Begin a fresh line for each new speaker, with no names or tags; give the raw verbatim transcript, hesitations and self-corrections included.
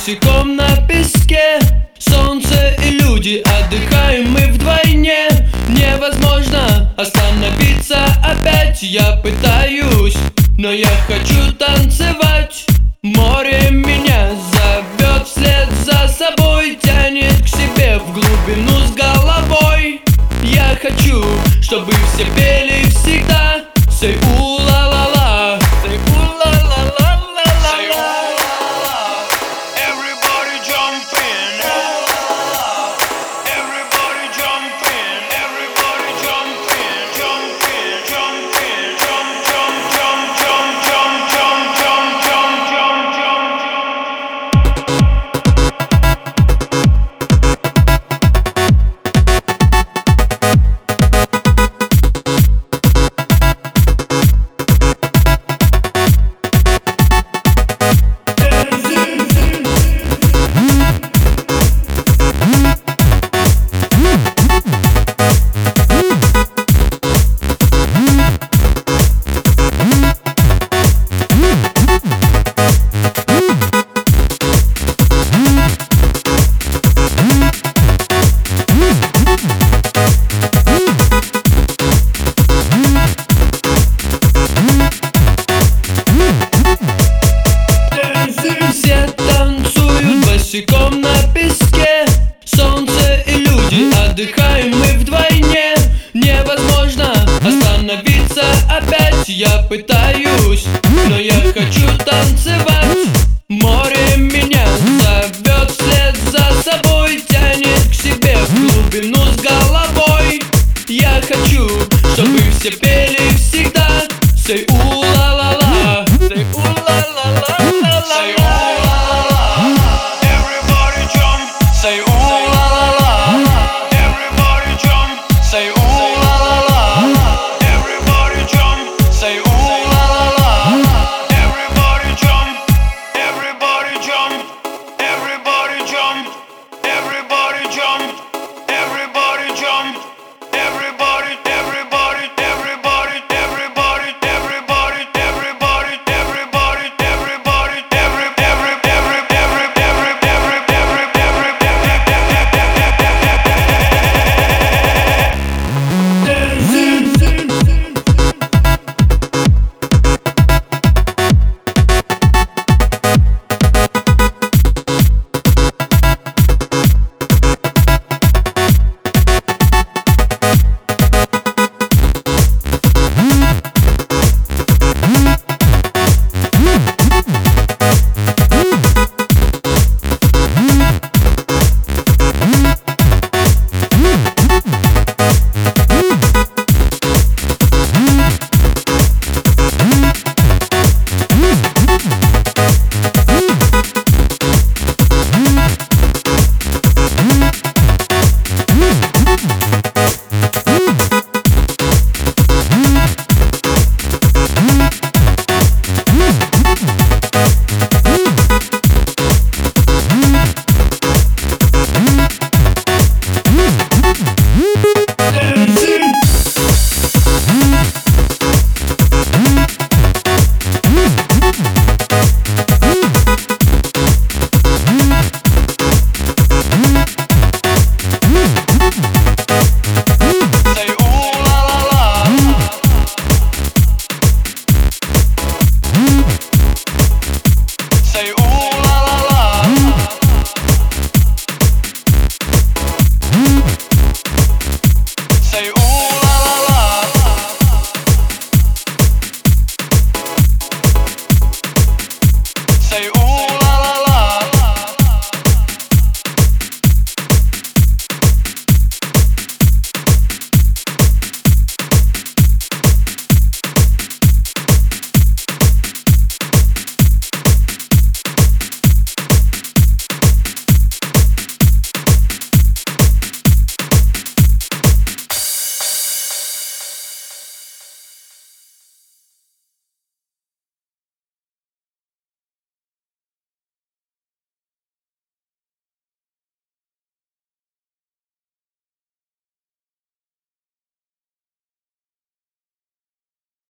босиком на песке. Солнце и люди, отдыхаем мы вдвойне. Невозможно остановиться опять. Я пытаюсь, но я хочу танцевать. Море меня зовет вслед за собой, тянет к себе в глубину с головой. Я хочу, чтобы все пели всегда. Say у-ла-ла-ла, say у-ла-ла-ла-ла-ла.
Everybody jump in. Everybody jump in. Everybody jump in. Jump in. Jump in. Jump, jump, jump, jump, jump, jump, jump, jump, jump,
Все танцуют босиком